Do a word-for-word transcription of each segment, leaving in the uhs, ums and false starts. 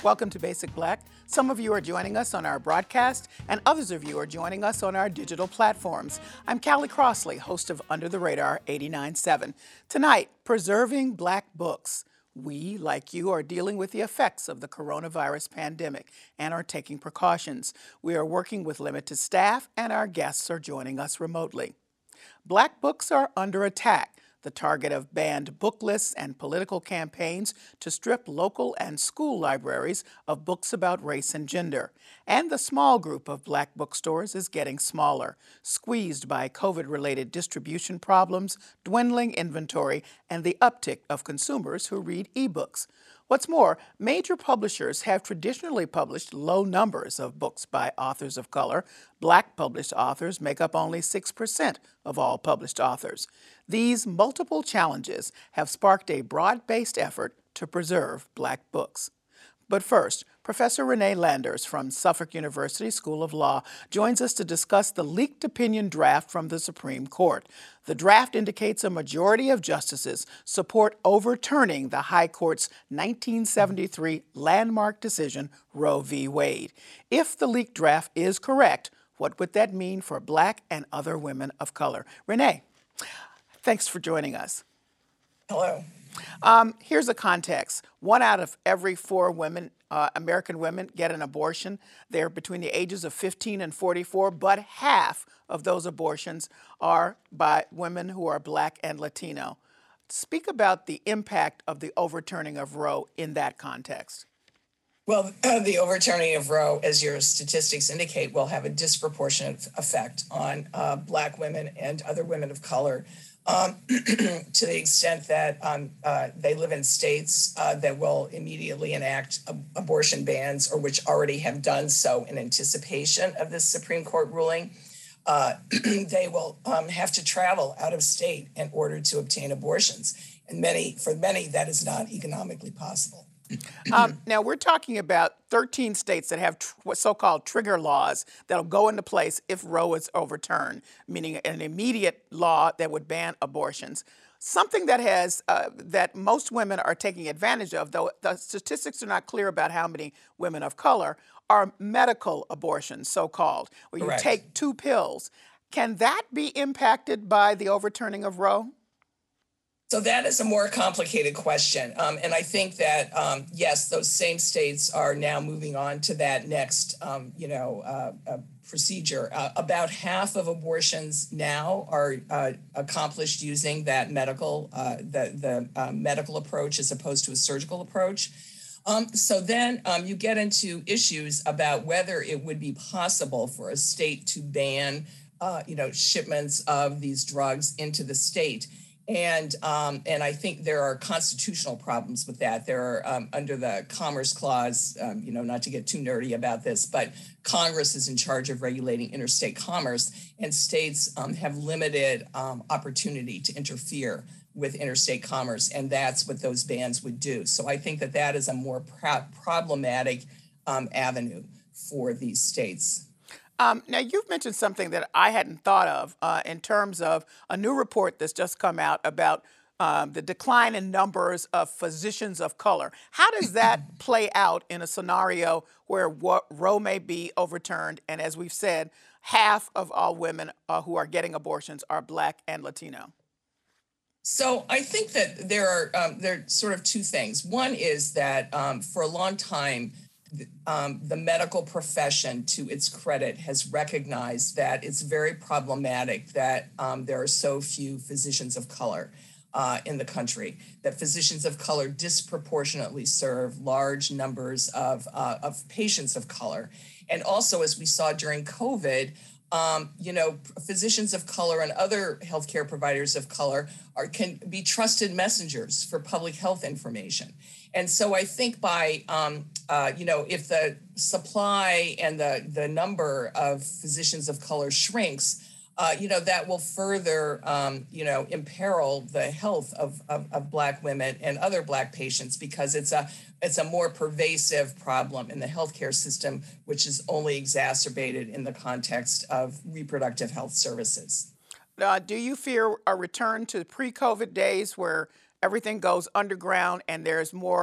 Welcome to Basic Black. Some of you are joining us on our broadcast, and others of you are joining us on our digital platforms. I'm Callie Crossley, host of Under the Radar eighty-nine point seven. Tonight, preserving Black books. We, like you, are dealing with the effects of the coronavirus pandemic and are taking precautions. We are working with limited staff, and our guests are joining us remotely. Black books are under attack, the target of banned book lists and political campaigns to strip local and school libraries of books about race and gender. And the small group of Black bookstores is getting smaller, squeezed by COVID-related distribution problems, dwindling inventory, and the uptick of consumers who read ebooks. What's more, major publishers have traditionally published low numbers of books by authors of color. Black published authors make up only six percent of all published authors. These multiple challenges have sparked a broad-based effort to preserve Black books. But first, Professor Renee Landers from Suffolk University School of Law joins us to discuss the leaked opinion draft from the Supreme Court. The draft indicates a majority of justices support overturning the High Court's nineteen seventy-three landmark decision, Roe v. Wade. If the leaked draft is correct, what would that mean for Black and other women of color? Renee, thanks for joining us. Hello. Um, here's a context. One out of every four women, uh, American women, get an abortion. They're between the ages of fifteen and forty-four, but half of those abortions are by women who are Black and Latino. Speak about the impact of the overturning of Roe in that context. Well, uh, the overturning of Roe, as your statistics indicate, will have a disproportionate effect on uh, Black women and other women of color. Um, to the extent that um, uh, they live in states uh, that will immediately enact ab- abortion bans or which already have done so in anticipation of this Supreme Court ruling. Uh, they will um, have to travel out of state in order to obtain abortions. And many, for many, that is not economically possible. Um, now, we're talking about thirteen states that have tr- what so-called trigger laws that'll go into place if Roe is overturned, meaning an immediate law that would ban abortions. Something that has uh, that most women are taking advantage of, though the statistics are not clear about how many women of color, are medical abortions, so-called, where you Correct. take two pills. Can that be impacted by the overturning of Roe? So that is a more complicated question. Um, and I think that, um, yes, those same states are now moving on to that next, um, you know, uh, uh, procedure. Uh, about half of abortions now are uh, accomplished using that medical, uh, the, the uh, medical approach as opposed to a surgical approach. Um, so then um, you get into issues about whether it would be possible for a state to ban, uh, you know, shipments of these drugs into the state. And um, and I think there are constitutional problems with that. There are, um, under the Commerce Clause, um, you know, not to get too nerdy about this, but Congress is in charge of regulating interstate commerce, and states um, have limited um, opportunity to interfere with interstate commerce, and that's what those bans would do. So I think that that is a more pro- problematic um, avenue for these states. Um, now, you've mentioned something that I hadn't thought of uh, in terms of a new report that's just come out about um, the decline in numbers of physicians of color. How does that play out in a scenario where Roe may be overturned, and as we've said, half of all women uh, who are getting abortions are Black and Latino? So I think that there are um, there are sort of two things. One is that um, for a long time, Um, the medical profession, to its credit, has recognized that it's very problematic that um, there are so few physicians of color uh, in the country, that physicians of color disproportionately serve large numbers of, uh, of patients of color. And also, as we saw during COVID, Um, you know, physicians of color and other healthcare providers of color are can be trusted messengers for public health information. And so I think by, um, uh, you know, if the supply and the, the number of physicians of color shrinks, uh, you know, that will further, um, you know, imperil the health of, of, of Black women and other Black patients, because it's a it's a more pervasive problem in the healthcare system, which is only exacerbated in the context of reproductive health services. Uh, do you fear a return to pre-COVID days where everything goes underground and there's more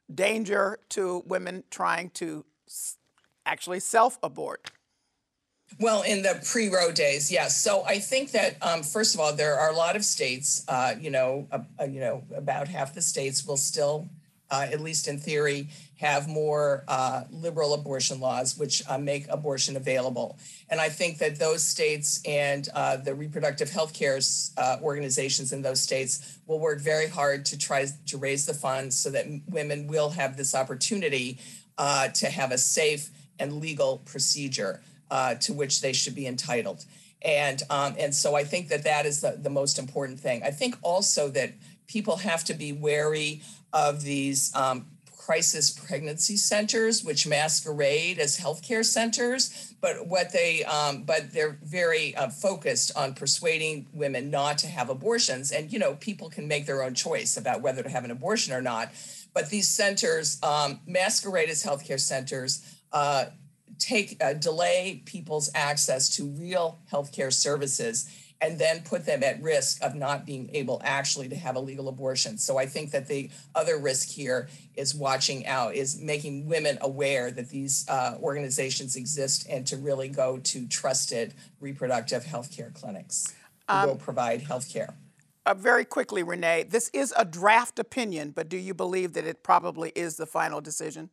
danger to women trying to s- actually self-abort? Well, in the pre-Roe days, yes. So I think that um, first of all, there are a lot of states. Uh, you know, uh, uh, you know, about half the states will still, uh, at least in theory, have more uh, liberal abortion laws, which uh, make abortion available. And I think that those states and uh, the reproductive health care uh, organizations in those states will work very hard to try to raise the funds so that women will have this opportunity uh, to have a safe and legal procedure uh, to which they should be entitled. And um, and so I think that that is the, the most important thing. I think also that people have to be wary of these um, crisis pregnancy centers, which masquerade as healthcare centers, but what they um, but they're very uh, focused on persuading women not to have abortions. And you know, people can make their own choice about whether to have an abortion or not. But these centers um, masquerade as healthcare centers. Uh, take uh, delay people's access to real healthcare services and then put them at risk of not being able actually to have a legal abortion. So I think that the other risk here is watching out, is making women aware that these uh, organizations exist and to really go to trusted reproductive healthcare clinics who um, will provide healthcare. Uh, very quickly, Renee, this is a draft opinion, but do you believe that it probably is the final decision?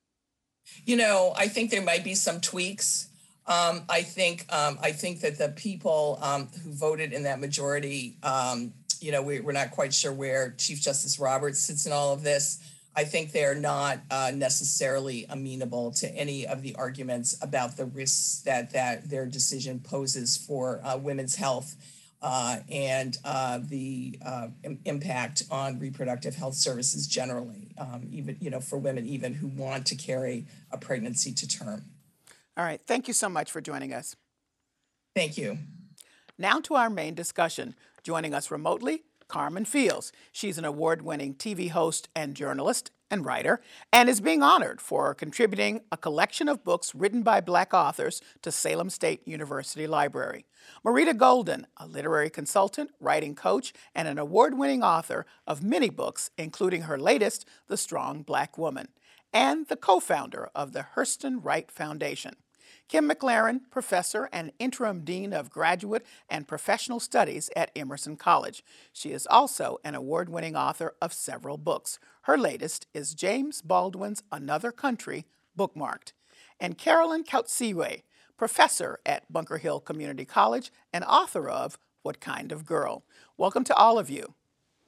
You know, I think there might be some tweaks. Um, I think um, I think that the people um, who voted in that majority, um, you know, we, we're not quite sure where Chief Justice Roberts sits in all of this. I think they're not uh, necessarily amenable to any of the arguments about the risks that that their decision poses for uh, women's health uh, and uh, the uh, im- impact on reproductive health services generally, um, even, you know, for women even who want to carry a pregnancy to term. All right. Thank you so much for joining us. Thank you. Now to our main discussion. Joining us remotely, Carmen Fields. She's an award-winning T V host and journalist and writer, and is being honored for contributing a collection of books written by Black authors to Salem State University Library. Marita Golden, a literary consultant, writing coach, and an award-winning author of many books, including her latest, The Strong Black Woman, and the co-founder of the Hurston Wright Foundation. Kim McLaren, professor and interim dean of graduate and professional studies at Emerson College. She is also an award-winning author of several books. Her latest is James Baldwin's Another Country, bookmarked. And Carolyn Kautsiwe, professor at Bunker Hill Community College and author of What Kind of Girl. Welcome to all of you.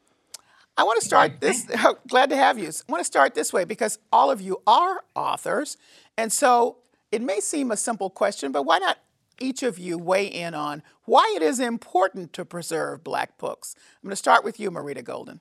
I want to start this, glad to have you. I want to start this way because all of you are authors, and so it may seem a simple question, but why not each of you weigh in on why it is important to preserve Black books? I'm going to start with you, Marita Golden.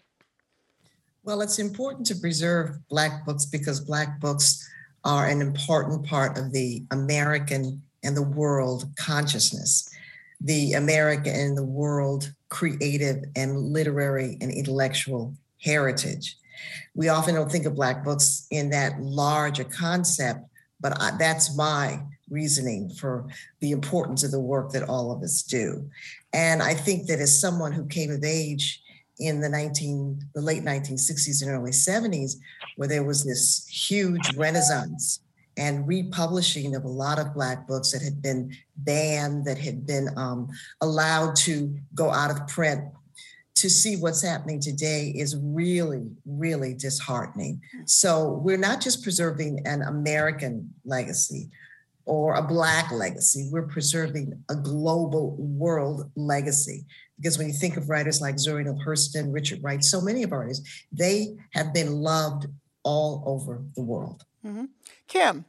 Well, it's important to preserve Black books because Black books are an important part of the American and the world consciousness, the American and the world creative and literary and intellectual heritage. We often don't think of Black books in that larger concept, but I, that's my reasoning for the importance of the work that all of us do. And I think that as someone who came of age in the nineteen, the late nineteen sixties and early seventies, where there was this huge renaissance and republishing of a lot of Black books that had been banned, that had been um, allowed to go out of print, to see what's happening today is really, really disheartening. So we're not just preserving an American legacy or a Black legacy, we're preserving a global world legacy. Because when you think of writers like Zora Neale Hurston, Richard Wright, so many of our artists, they have been loved all over the world. Mm-hmm. Kim.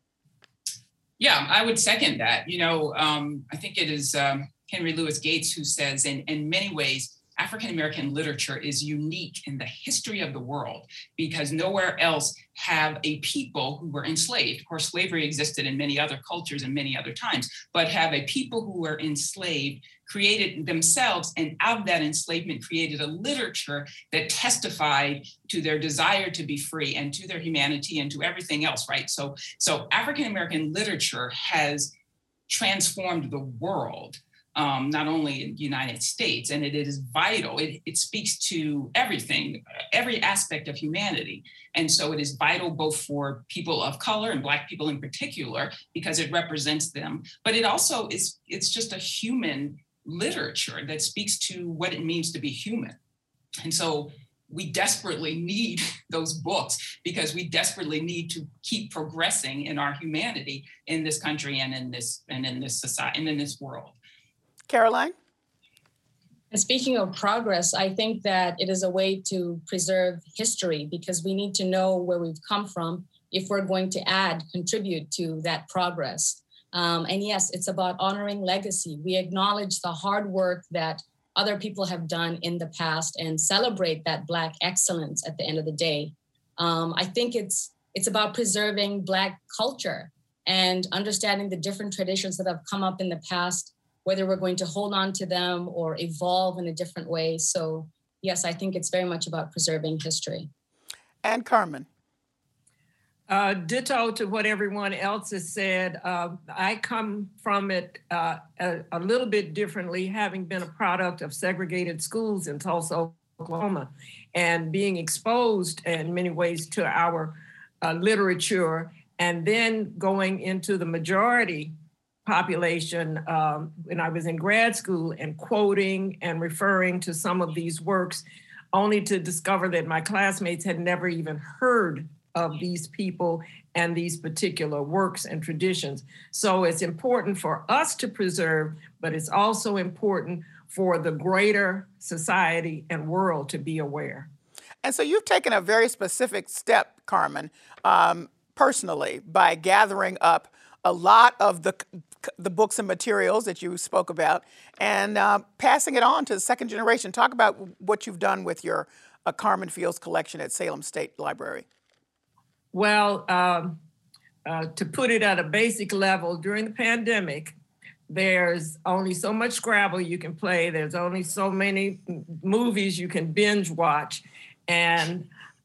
Yeah, I would second that. You know, um, I think it is um, Henry Louis Gates who says, in, in many ways, African-American literature is unique in the history of the world because nowhere else have a people who were enslaved. Of course, slavery existed in many other cultures and many other times, but have a people who were enslaved created themselves, and out of that enslavement created a literature that testified to their desire to be free and to their humanity and to everything else, right? So, so African-American literature has transformed the world. um, not only in the United States, and it is vital. It, it speaks to everything, every aspect of humanity. And so it is vital both for people of color and Black people in particular, because it represents them. But it also is, it's just a human literature that speaks to what it means to be human. And so we desperately need those books, because we desperately need to keep progressing in our humanity in this country and in this and in this society and in this world. Caroline? And speaking of progress, I think that it is a way to preserve history, because we need to know where we've come from if we're going to add, contribute to that progress. Um, and yes, it's about honoring legacy. We acknowledge the hard work that other people have done in the past and celebrate that Black excellence at the end of the day. Um, I think it's it's about preserving Black culture and understanding the different traditions that have come up in the past, whether we're going to hold on to them or evolve in a different way. So yes, I think it's very much about preserving history. And Carmen? Uh, ditto to what everyone else has said. Uh, I come from it uh, a, a little bit differently, having been a product of segregated schools in Tulsa, Oklahoma, and being exposed in many ways to our uh, literature, and then going into the majority population um, when I was in grad school and quoting and referring to some of these works, only to discover that my classmates had never even heard of these people and these particular works and traditions. So it's important for us to preserve, but it's also important for the greater society and world to be aware. And so you've taken a very specific step, Carmen, um, personally, by gathering up a lot of the the books and materials that you spoke about and uh, passing it on to the second generation. Talk about what you've done with your uh, Carmen Fields collection at Salem State Library. Well, um, uh, to put it at a basic level, during the pandemic, there's only so much Scrabble you can play. There's only so many movies you can binge watch. And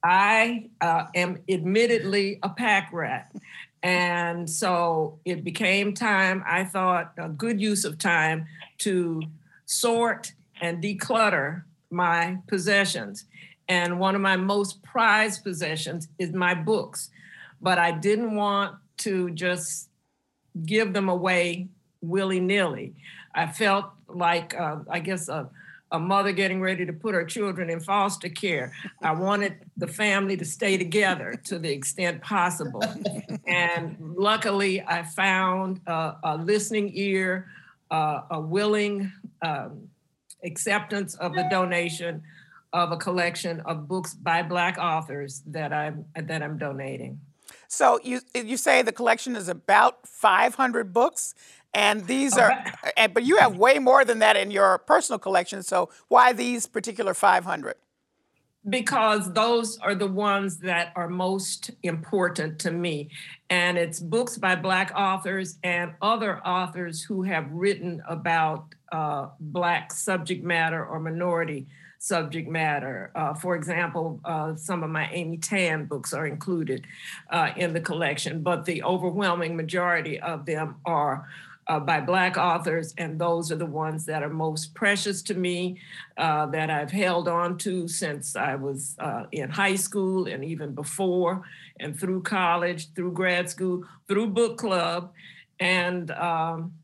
I uh, am admittedly a pack rat. And so it became time, I thought, a good use of time to sort and declutter my possessions. And one of my most prized possessions is my books. But I didn't want to just give them away willy-nilly. I felt like, uh, I guess, a, a mother getting ready to put her children in foster care. I wanted the family to stay together to the extent possible. And luckily, I found a, a listening ear, uh, a willing um, acceptance of the donation of a collection of books by Black authors that I'm that I'm donating. So you you say the collection is about five hundred books, and these are, and, but you have way more than that in your personal collection. So why these particular five hundred? Because those are the ones that are most important to me. And it's books by Black authors and other authors who have written about uh, Black subject matter or minority subject matter. Uh, for example, uh, some of my Amy Tan books are included uh, in the collection, but the overwhelming majority of them are uh, by Black authors, and those are the ones that are most precious to me, uh, that I've held on to since I was uh, in high school and even before, and through college, through grad school, through book club, and um,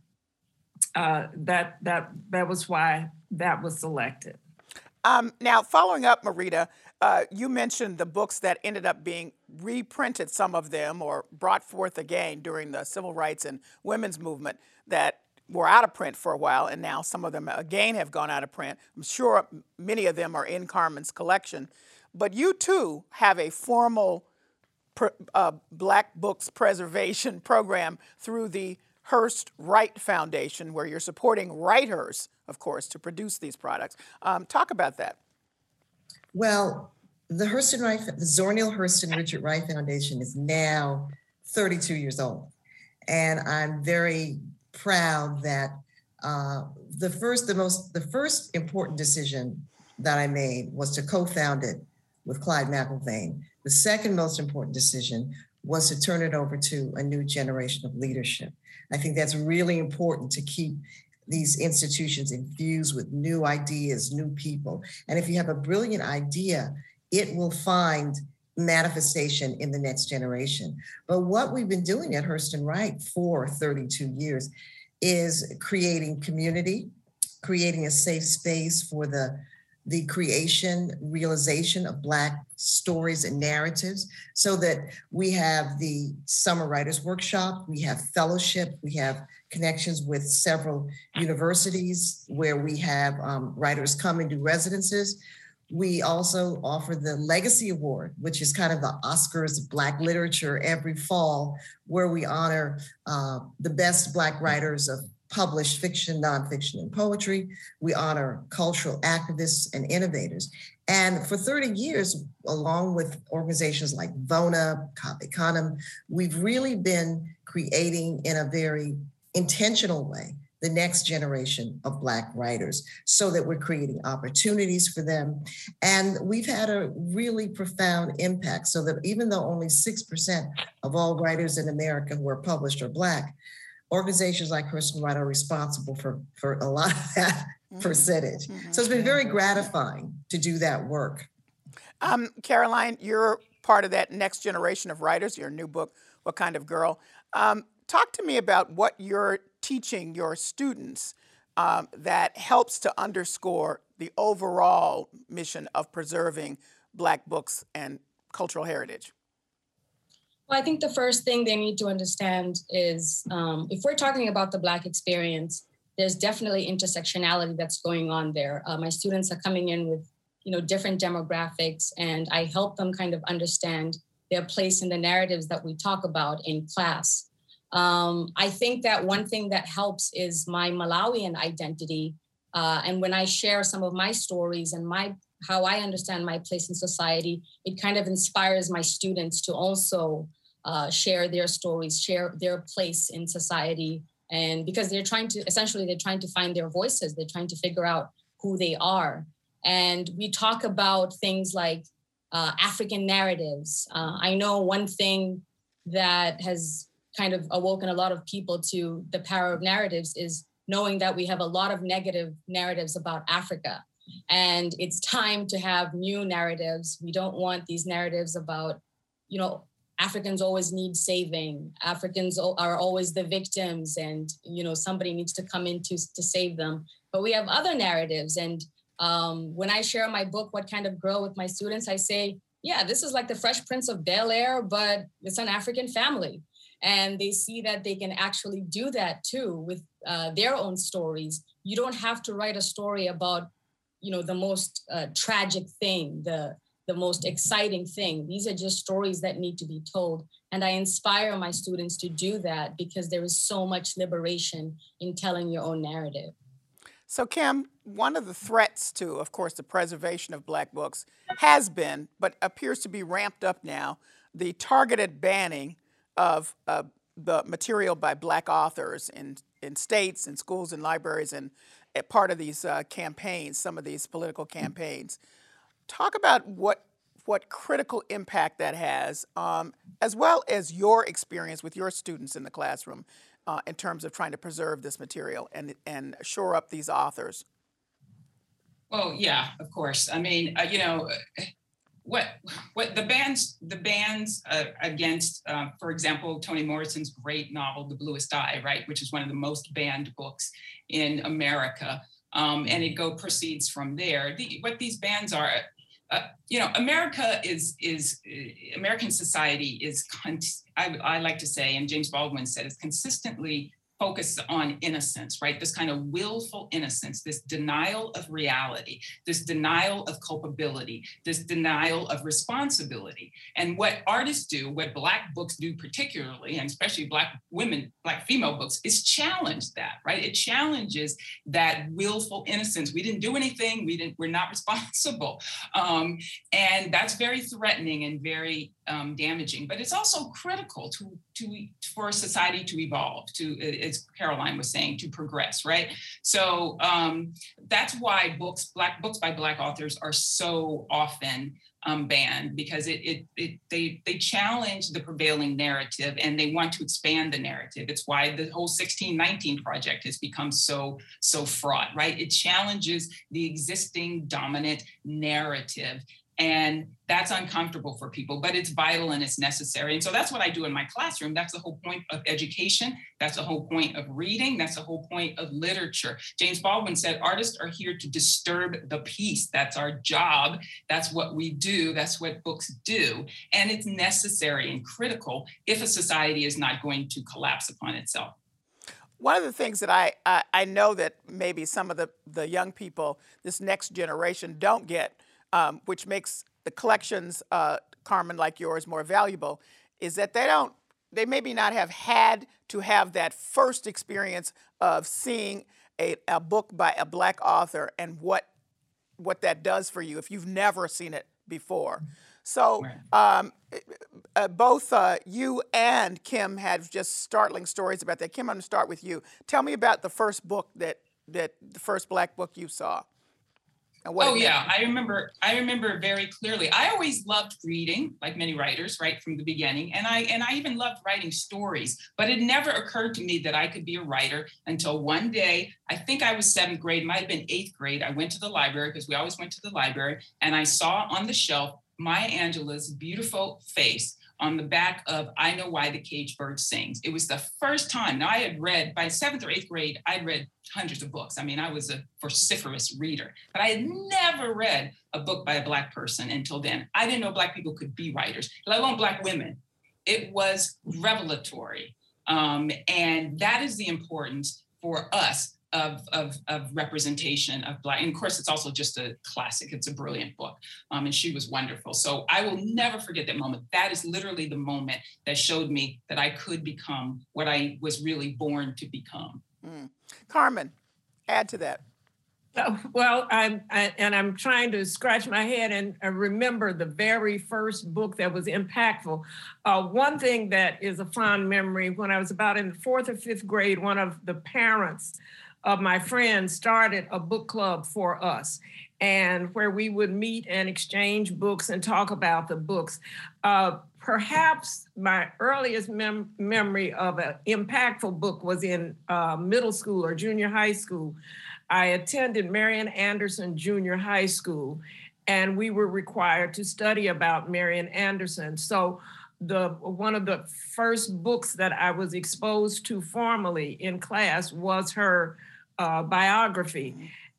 uh, that that that was why that was selected. Um, now, following up, Marita, uh, you mentioned the books that ended up being reprinted, some of them, or brought forth again during the civil rights and women's movement that were out of print for a while, and now some of them again have gone out of print. I'm sure many of them are in Carmen's collection. But you, too, have a formal uh, Black Books preservation program through the Hearst Wright Foundation, where you're supporting writers, of course, to produce these products. Um, talk about that. Well, the Hurston Wright, the Zora Neale Hurston Richard Wright Foundation is now thirty-two years old. And I'm very proud that uh, the first, the most, the first important decision that I made was to co-found it with Clyde McIlvaine. The second most important decision was to turn it over to a new generation of leadership. I think that's really important to keep these institutions infused with new ideas, new people. And if you have a brilliant idea, it will find manifestation in the next generation. But what we've been doing at Hurston Wright for thirty-two years is creating community, creating a safe space for the, the creation, realization of Black stories and narratives, so that we have the Summer Writers Workshop, we have fellowship, we have connections with several universities where we have um, writers come and do residences. We also offer the Legacy Award, which is kind of the Oscars of Black literature every fall, where we honor uh, the best Black writers of published fiction, nonfiction, and poetry. We honor cultural activists and innovators. And for thirty years, along with organizations like VONA, Cave Canem, we've really been creating in a very intentional way the next generation of Black writers, so that we're creating opportunities for them. And we've had a really profound impact, so that even though only six percent of all writers in America who are published are Black, organizations like Hurston Wright are responsible for, for a lot of that mm-hmm. percentage. Mm-hmm. So it's been very gratifying to do that work. Um, Caroline, you're part of that next generation of writers, your new book, What Kind of Girl? Um, talk to me about what you're teaching your students um, that helps to underscore the overall mission of preserving Black books and cultural heritage. Well, I think the first thing they need to understand is um, if we're talking about the Black experience, there's definitely intersectionality that's going on there. Uh, my students are coming in with, you know, different demographics, and I help them kind of understand their place in the narratives that we talk about in class. Um, I think that one thing that helps is my Malawian identity. Uh, and when I share some of my stories and my how I understand my place in society, it kind of inspires my students to also uh, share their stories, share their place in society. And because they're trying to, essentially, they're trying to find their voices. They're trying to figure out who they are. And we talk about things like uh, African narratives. Uh, I know one thing that has kind of awoken a lot of people to the power of narratives is knowing that we have a lot of negative narratives about Africa. And it's time to have new narratives. We don't want these narratives about, you know, Africans always need saving. Africans are always the victims, and, you know, somebody needs to come in to, to save them. But we have other narratives. And um, when I share my book, What Kind of Girl, with my students, I say, yeah, this is like the Fresh Prince of Bel-Air, but it's an African family. And they see that they can actually do that too with uh, their own stories. You don't have to write a story about, you know, the most uh, tragic thing, the, the most exciting thing. These are just stories that need to be told. And I inspire my students to do that because there is so much liberation in telling your own narrative. So, Kim, one of the threats to, of course, the preservation of Black books has been, but appears to be ramped up now, the targeted banning of uh, the material by Black authors in, in states and schools and libraries, and uh, part of these uh, campaigns, some of these political campaigns. Talk about what what critical impact that has, um, as well as your experience with your students in the classroom uh, in terms of trying to preserve this material and, and shore up these authors. Well, yeah, of course. I mean, uh, you know, What what the bans the bans uh, against, uh, for example, Toni Morrison's great novel, The Bluest Eye, right, which is one of the most banned books in America, um, and it go proceeds from there. The, what these bans are, uh, you know, America is is uh, American society is, con- I, I like to say, and James Baldwin said, is consistently focused on innocence, right? This kind of willful innocence, this denial of reality, this denial of culpability, this denial of responsibility. And what artists do, what Black books do particularly, and especially Black women, Black female books, is challenge that, right? It challenges that willful innocence. We didn't do anything, we didn't, we're not responsible. Um, and that's very threatening and very um, damaging, but it's also critical to, to for society to evolve, to, as Caroline was saying, to progress, right? So um, that's why books, black books by Black authors are so often um, banned, because it, it, it they they challenge the prevailing narrative and they want to expand the narrative. It's why the whole sixteen nineteen project has become so so fraught, right? It challenges the existing dominant narrative. And that's uncomfortable for people, but it's vital and it's necessary. And so that's what I do in my classroom. That's the whole point of education. That's the whole point of reading. That's the whole point of literature. James Baldwin said, artists are here to disturb the peace. That's our job. That's what we do. That's what books do. And it's necessary and critical if a society is not going to collapse upon itself. One of the things that I, I, I know that maybe some of the, the young people, this next generation, don't get, Um, which makes the collections, uh, Carmen, like yours, more valuable, is that they don't, they maybe not have had to have that first experience of seeing a, a book by a Black author and what what that does for you if you've never seen it before. So um, uh, both uh, you and Kim had just startling stories about that. Kim, I'm going to start with you. Tell me about the first book that, that the first Black book you saw. Oh yeah, I remember. I remember very clearly. I always loved reading, like many writers, right from the beginning, and I and I even loved writing stories. But it never occurred to me that I could be a writer until one day. I think I was seventh grade, might have been eighth grade. I went to the library because we always went to the library, and I saw on the shelf Maya Angelou's beautiful face on the back of I Know Why the Caged Bird Sings. It was the first time. Now I had read, by seventh or eighth grade, I'd read hundreds of books. I mean, I was a vociferous reader, but I had never read a book by a Black person until then. I didn't know Black people could be writers, let alone Black women. It was revelatory. Um, and that is the importance for us Of, of, of representation of Black. And of course, it's also just a classic. It's a brilliant book. Um, and she was wonderful. So I will never forget that moment. That is literally the moment that showed me that I could become what I was really born to become. Mm. Carmen, add to that. Uh, well, I'm, I, and I'm trying to scratch my head and uh, remember the very first book that was impactful. Uh, one thing that is a fond memory, when I was about in the fourth or fifth grade, one of the parents of my friends started a book club for us, and where we would meet and exchange books and talk about the books. Uh, perhaps my earliest mem- memory of an impactful book was in uh, middle school or junior high school. I attended Marian Anderson Junior High School, and we were required to study about Marian Anderson. So the one of the first books that I was exposed to formally in class was her uh, biography.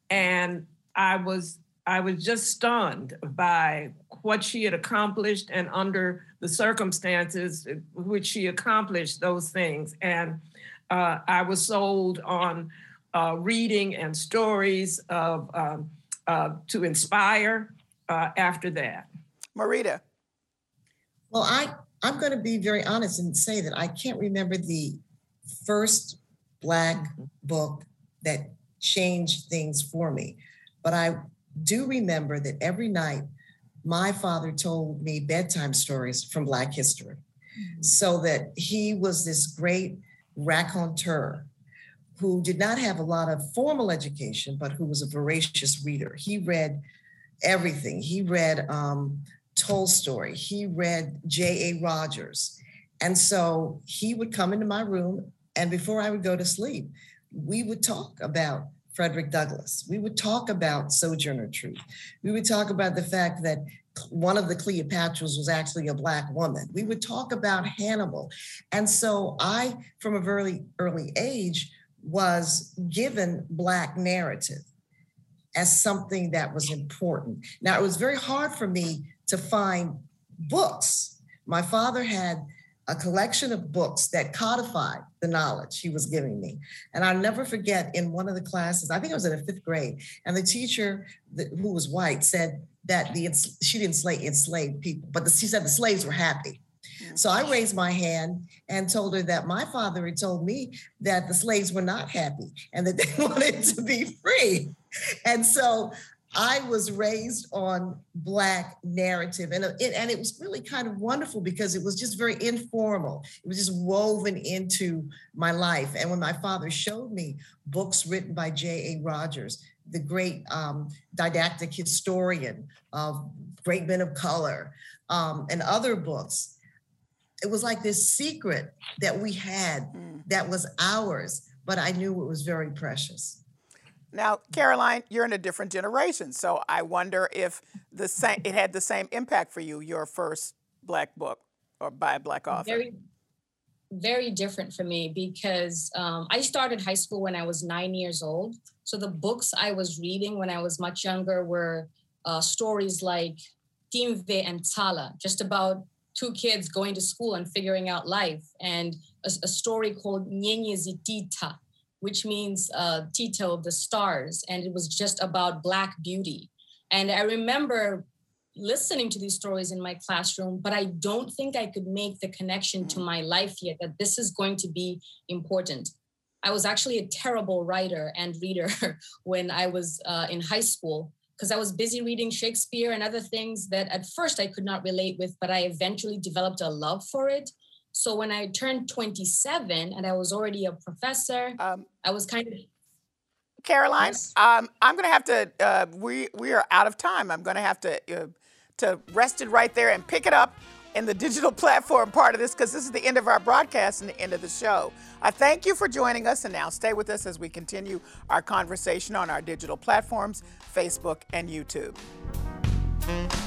And I was I was just stunned by what she had accomplished and under the circumstances which she accomplished those things. And uh, I was sold on uh, reading and stories of um, uh, to inspire uh, after that. Marita. Well, I, I'm going to be very honest and say that I can't remember the first Black book that changed things for me, but I do remember that every night my father told me bedtime stories from Black history, mm-hmm. so that he was this great raconteur who did not have a lot of formal education, but who was a voracious reader. He read everything. He read um, Tolstoy, he read J A Rogers. And so he would come into my room, and before I would go to sleep, we would talk about Frederick Douglass. We would talk about Sojourner Truth. We would talk about the fact that one of the Cleopatras was actually a Black woman. We would talk about Hannibal. And so I, from a very early age, was given Black narrative as something that was important. Now, it was very hard for me to find books. My father had a collection of books that codified the knowledge he was giving me. And I'll never forget, in one of the classes, I think I was in the fifth grade, and the teacher, who was white, said that the she didn't slave enslaved people, but the, she said the slaves were happy. So I raised my hand and told her that my father had told me that the slaves were not happy and that they wanted to be free. And so I was raised on Black narrative, and it, and it was really kind of wonderful because it was just very informal. It was just woven into my life. And when my father showed me books written by J A Rogers, the great um, didactic historian of Great Men of Color, um, and other books, it was like this secret that we had that was ours, but I knew it was very precious. Now, Caroline, you're in a different generation, so I wonder if the same it had the same impact for you, your first Black book or by a Black author. Very, very different for me because um, I started high school when I was nine years old. So the books I was reading when I was much younger were uh, stories like Timve and Tala, just about two kids going to school and figuring out life, and a, a story called Nyenye Zitita, which means uh, Tito of the stars. And it was just about Black beauty. And I remember listening to these stories in my classroom, but I don't think I could make the connection to my life yet, that this is going to be important. I was actually a terrible writer and reader when I was uh, in high school, because I was busy reading Shakespeare and other things that at first I could not relate with, but I eventually developed a love for it. So when I turned twenty-seven and I was already a professor, um, I was kind of... Caroline, yes. um, I'm going to have to, uh, we we are out of time. I'm going to have to, uh, to rest it right there and pick it up in the digital platform part of this, because this is the end of our broadcast and the end of the show. I thank you for joining us, and now stay with us as we continue our conversation on our digital platforms, Facebook and YouTube.